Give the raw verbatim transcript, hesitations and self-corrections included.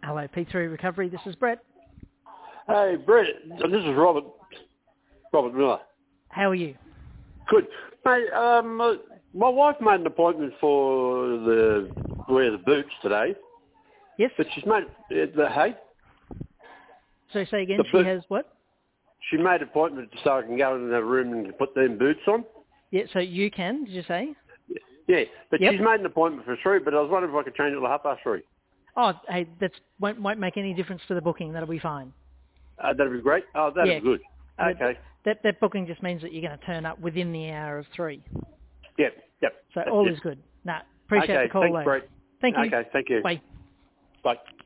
Hello, P three Recovery. This is Brett. Hey, Brett. This is Robert. Robert Miller. How are you? Good. Mate, um, uh, my wife made an appointment for the wear the boots today. Yes. But she's made uh, the hey. So say again. The She boot. has what? She made an appointment so I can go in the room and put them boots on. Yeah. So you can. Did you say? Yeah, but Yep. she's made an appointment for three. But I was wondering if I could change it to half past three. Oh, hey, that won't won't make any difference to the booking. That'll be fine. Uh, that'd be great. Oh, that'd Yeah. be good. Uh, Okay. That that booking just means that you're going to turn up within the hour of three. Yep. Yep. So That's all it. is good. Nah, appreciate Okay. the call, Thanks, though. Brett. Thank you. Okay. Thank you. Bye. Bye.